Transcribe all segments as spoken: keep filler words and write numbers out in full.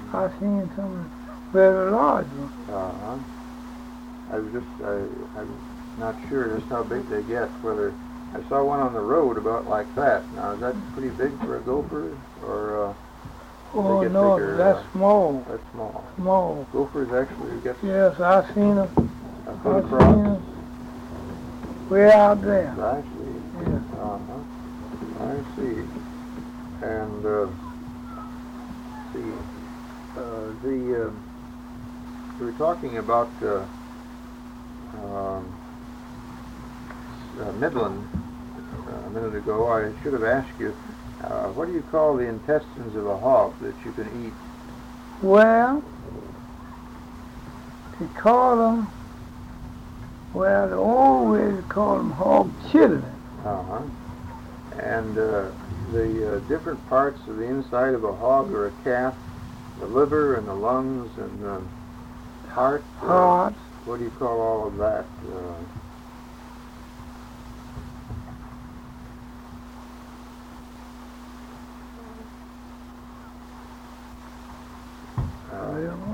I've seen some very large ones. Uh-huh. I was just, I, I'm not sure just how big they get, whether, I saw one on the road about like that. Now, is that pretty big for a gopher, or, uh, Oh, they get no, bigger, that's uh, small. That's small. Small. Gophers actually get Yes, I've seen them. a I've foot seen across. them way out there. I see. Yeah. Uh-huh. I see. And, uh, see, uh, the, uh, we were talking about, uh, um, uh, Midland uh, a minute ago. I should have asked you, uh, what do you call the intestines of a hog that you can eat? Well, they call them, well, the old way they call them hog children. Uh-huh. And uh, the uh, different parts of the inside of a hog or a calf, the liver and the lungs and the heart. Uh, Heart. what do you call all of that? Uh, Well,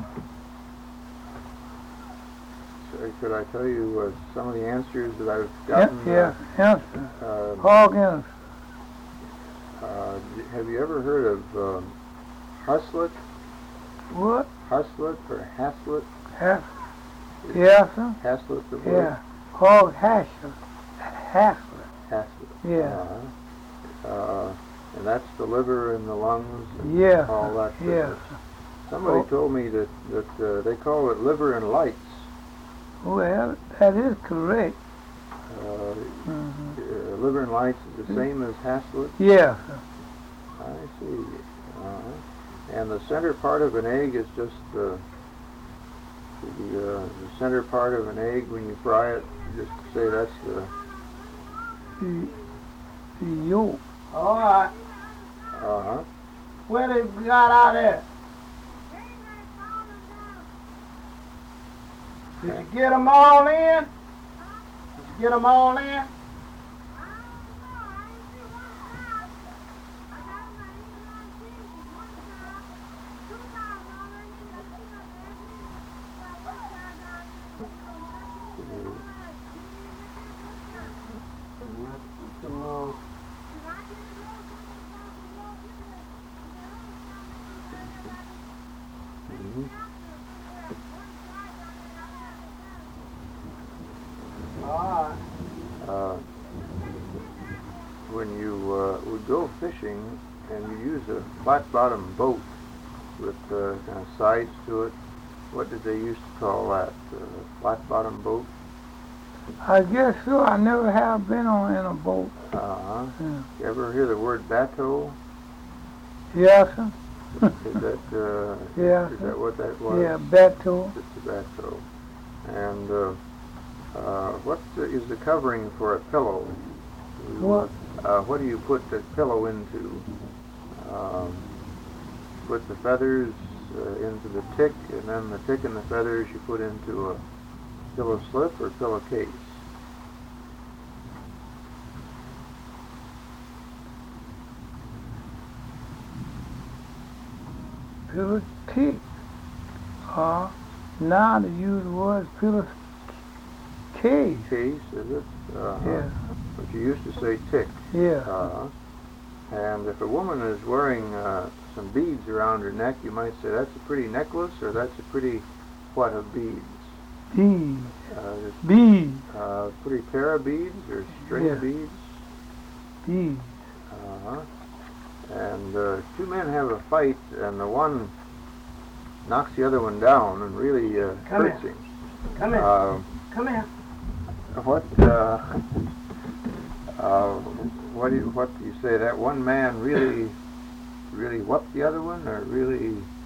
so could I tell you uh, some of the answers that I've yeah, gotten? yeah, answer. Uh, uh, Hog answer. uh, have you ever heard of um, Huslet? What? Huslet or Haslet? Half. Yeah, sir. Haslet, the word? Yeah. Hog hasher. Hasher. Haslet. Yeah. Uh, uh, and that's the liver and the lungs and Yeah. all that Yeah. business. Somebody Oh. told me that, that uh, they call it liver and lights. Well, that is correct. Uh, Mm-hmm. uh, liver and lights is the same as Haslet? Yeah, sir. I see. Uh-huh. And the center part of an egg is just uh, the, uh, the center part of an egg when you fry it. Just say that's the... The, the yolk. All right. Uh-huh. Where they got out there? Did you get them all in? Did you get them all in? Mhm. All right. Uh, when you uh, would go fishing and you use a flat-bottom boat with uh, kind of sides to it, what did they used to call that? Uh, flat-bottom boat? I guess so. I never have been on in a boat. Uh-huh. Yeah. You ever hear the word bateau? Yeah, sir. Is that, uh, Yeah, is sir. that what that was? Yeah, bateau. It's a bateau. And uh, uh, what is the covering for a pillow? What? Uh, what do you put the pillow into? Um, put the feathers uh, into the tick, and then the tick and the feathers you put into a pillow slip or pillow case. Pillow tick. Uh, now the use the word pillow case. Case, is it? Uh-huh. Yeah. But you used to say tick. Yeah. Uh-huh. And if a woman is wearing uh, some beads around her neck, you might say that's a pretty necklace, or that's a pretty what of beads? Bees. Uh, just, Bees. uh, pretty pair of beads or string Yeah. of beads? Bees. Uh-huh. And uh, two men have a fight, and the one knocks the other one down and really uh, Come hurts here. him. Come here. Uh, Come here. what? Uh, uh, what do you what do you say? That one man really, really whooped the other one, or really?